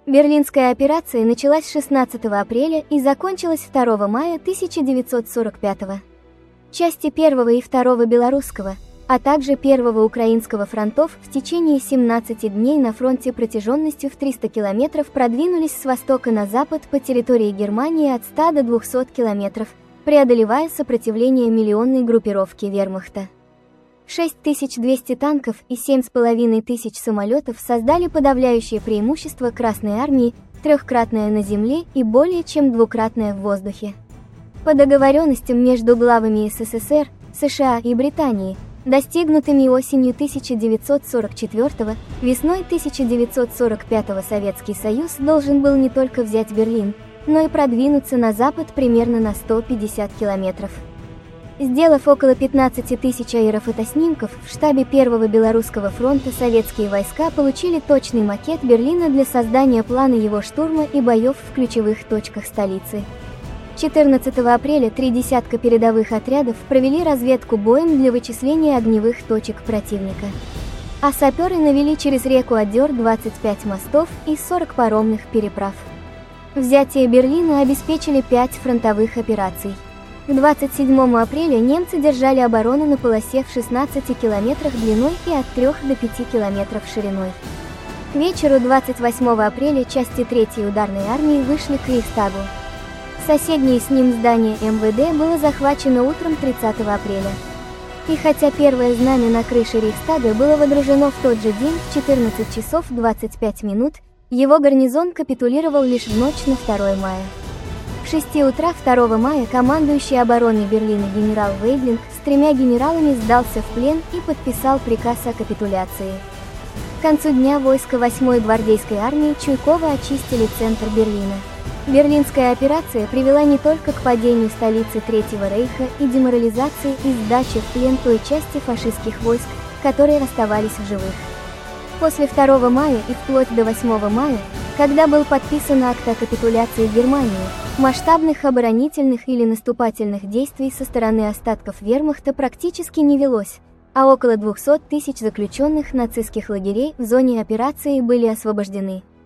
Берлинская операция началась 16 апреля и закончилась 2 мая 1945 года. Части 1 и 2 Белорусского, а также 1 Украинского фронтов в течение 17 дней на фронте протяженностью в 300 километров продвинулись с востока на запад по территории Германии от 100 до 200 километров, преодолевая сопротивление миллионной группировки вермахта. 6200 танков и 7500 самолетов создали подавляющее преимущество Красной армии, трехкратное на земле и более чем двукратное в воздухе. По договоренностям между главами СССР, США и Британии, достигнутыми осенью 1944, весной 1945 Советский Союз должен был не только взять Берлин, но и продвинуться на запад примерно на 150 километров. Сделав около 15 тысяч аэрофотоснимков, в штабе 1-го Белорусского фронта советские войска получили точный макет Берлина для создания плана его штурма и боев в ключевых точках столицы. 14 апреля 3 десятка передовых отрядов провели разведку боем для вычисления огневых точек противника. А саперы навели через реку Одер 25 мостов и 40 паромных переправ. Взятие Берлина обеспечили 5 фронтовых операций. К 27 апреля немцы держали оборону на полосе в 16 километрах длиной и от 3 до 5 километров шириной. К вечеру 28 апреля части 3-й ударной армии вышли к Рейхстагу. Соседнее с ним здание МВД было захвачено утром 30 апреля. И хотя первое знамя на крыше Рейхстага было водружено в тот же день в 14 часов 25 минут, его гарнизон капитулировал лишь в ночь на 2 мая. В 6 утра 2 мая командующий обороной Берлина генерал Вейдлинг с 3 генералами сдался в плен и подписал приказ о капитуляции. К концу дня войска 8-й гвардейской армии Чуйкова очистили центр Берлина. Берлинская операция привела не только к падению столицы Третьего Рейха и деморализации и сдаче в плен той части фашистских войск, которые оставались в живых. После 2 мая и вплоть до 8 мая, когда был подписан акт о капитуляции Германии, масштабных оборонительных или наступательных действий со стороны остатков вермахта практически не велось, а около 200 тысяч заключенных нацистских лагерей в зоне операции были освобождены.